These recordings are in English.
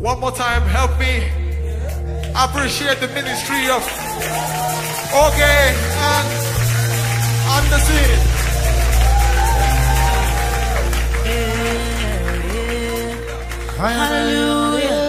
One more time, help me appreciate the ministry of Okay and Anderson. Hallelujah.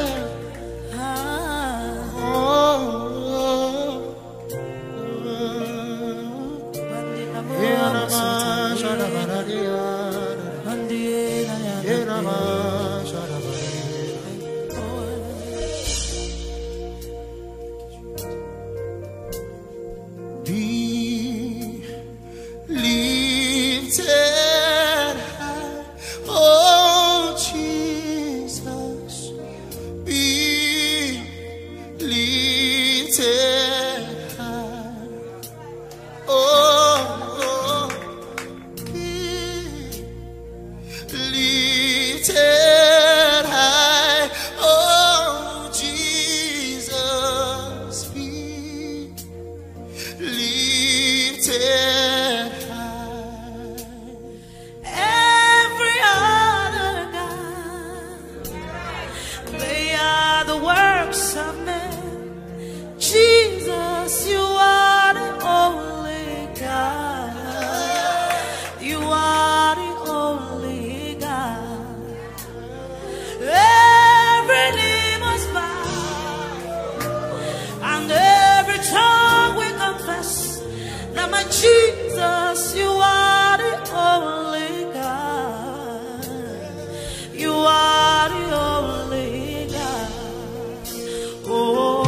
Jesus, you are the only God. You are the only God. Oh,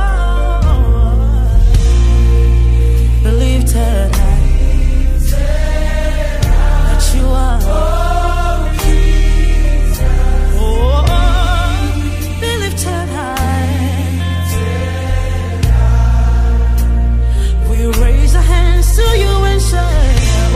believe tonight that you are. Oh, believe tonight. We raise our hands to you and say,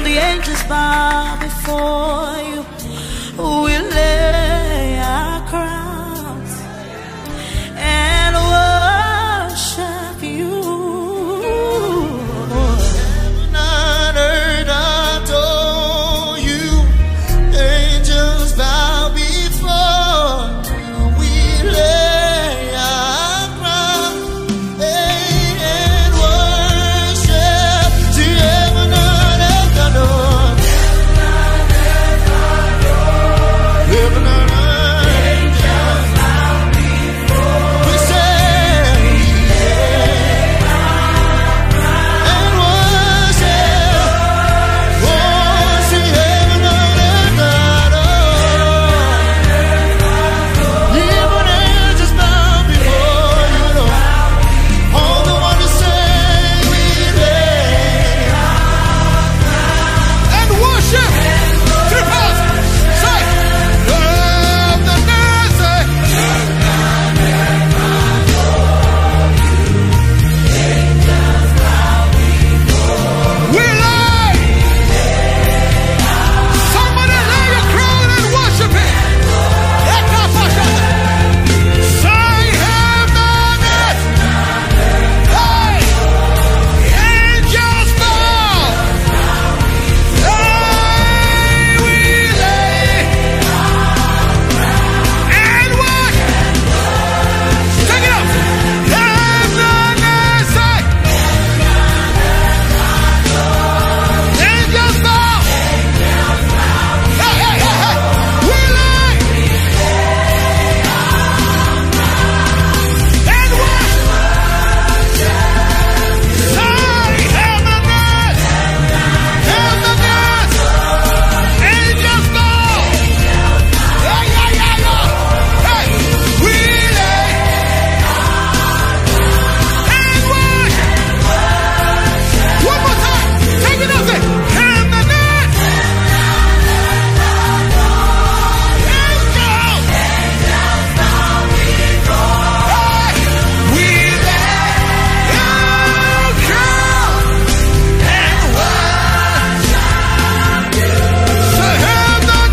the angels bow before you. We lay our crowns and worship you. Heaven and earth adore you. Angels bow before you. We lay our crowns and worship. See, heaven and earth adore. Heaven and earth. We say, and worship. Oh, see, heaven and earth adore. Even angels bow before you, Lord. All the one to say we lay. And worship to the past. Say, love the mercy. We lay. Somebody lay your crown and worship it. Say heaven and hey, angels bow. Hey, we lay and worship. Take it up. Heaven and say, angels bow. Hey, hey, hey, hey. We lay and worship. Say heaven and angels bow. Yeah, yeah, yeah, yeah. Hey, we lay and worship. One more time. Take it up. Say heaven and angels. We lay our crown and worship you. Say heaven and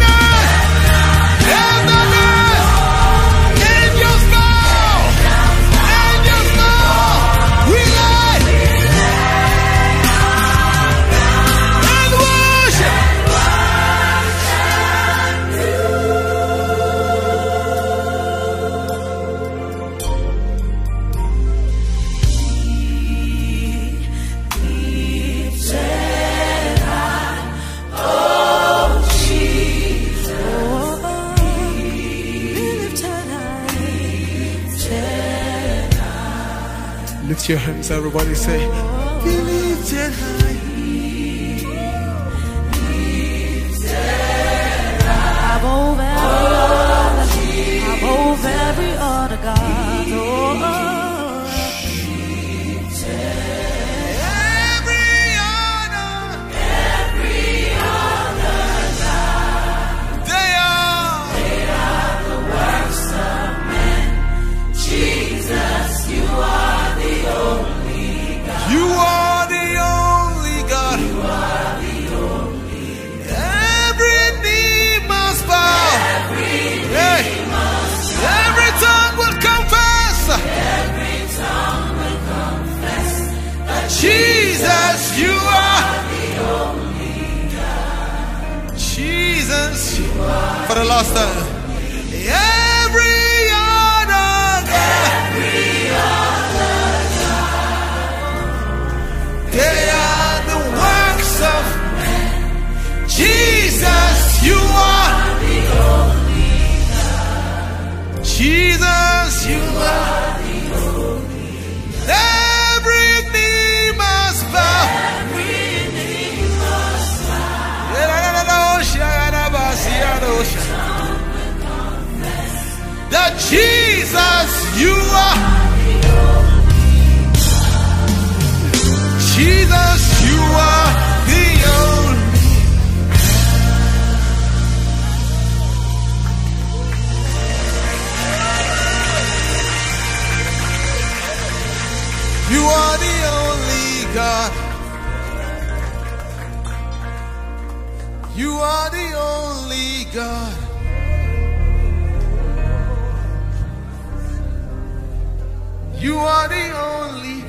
angels bow. Angels bow. We lay and worship. Lift your hands, everybody. Say, be lifted high. Above every other God. Every honor, they are. You are the only God. Every knee must bow. Hey. Every tongue will confess. That Jesus, you are the only God. Jesus, for the last time. Every other God. They are the works of Jesus, you are the only God. Jesus, you are the only God. Every knee must bow. That Jesus, you are. Jesus, you are the only. You are the only God. You are the only God. You are the only